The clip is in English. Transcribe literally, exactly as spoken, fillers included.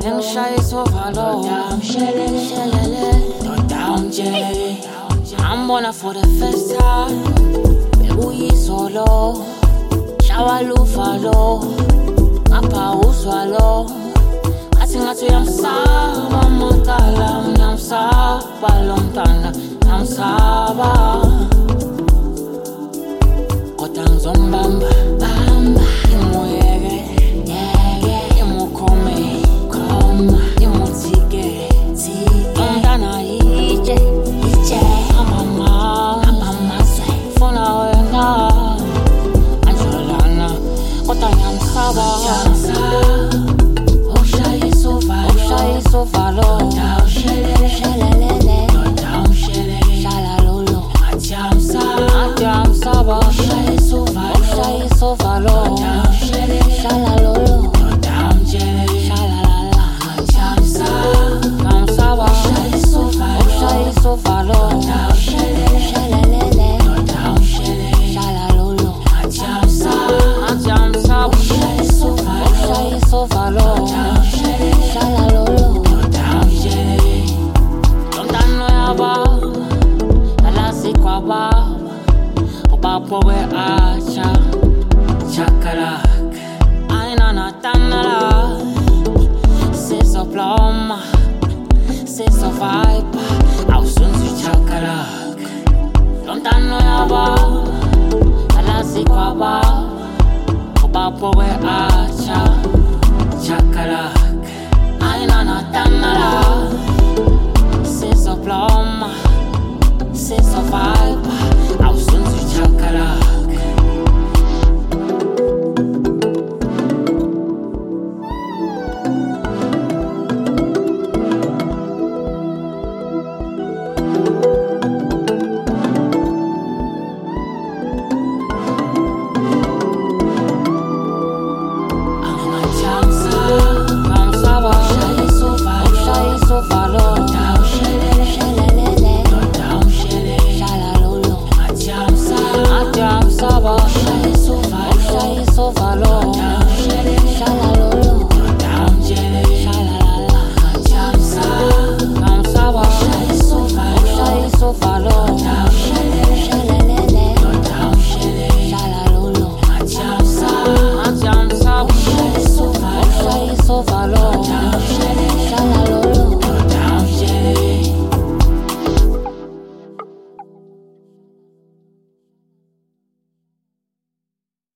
Singishaya isovalo shelele down jelly. I'm on for the first time. Bekuyizolo shawa luvalo ngapha uzwalo athi ngathi uyamsaba amagala ngiyamsaba lo mntana ngiyamsaba kodwa ngizombamba bamba imuyeke yeke imukhome khoma imutike tike umntana ije ije amama amamazwe funa wena anjolana kodwa ngiyamsaba oshaya isovalo oshaya isovalo shelele shelele shalalolo atyamsaba oshaya isovalo oshaya isovalo shalalolo shalalala atyamsaba oshaya isovalo oshaya isovalo shelele shalalolo atyamsaba oshaya isovalo shalalolo lomntana yaba alasikwa ubapho kwe-acha chakalak ayinanatanala sizoploma sizovibe awusunzi chakalak lomntana yaba alasikwa ubapho kwe-acha chakalak ayinanatanala sizoploma sizovibe awusunzi chakalak Follow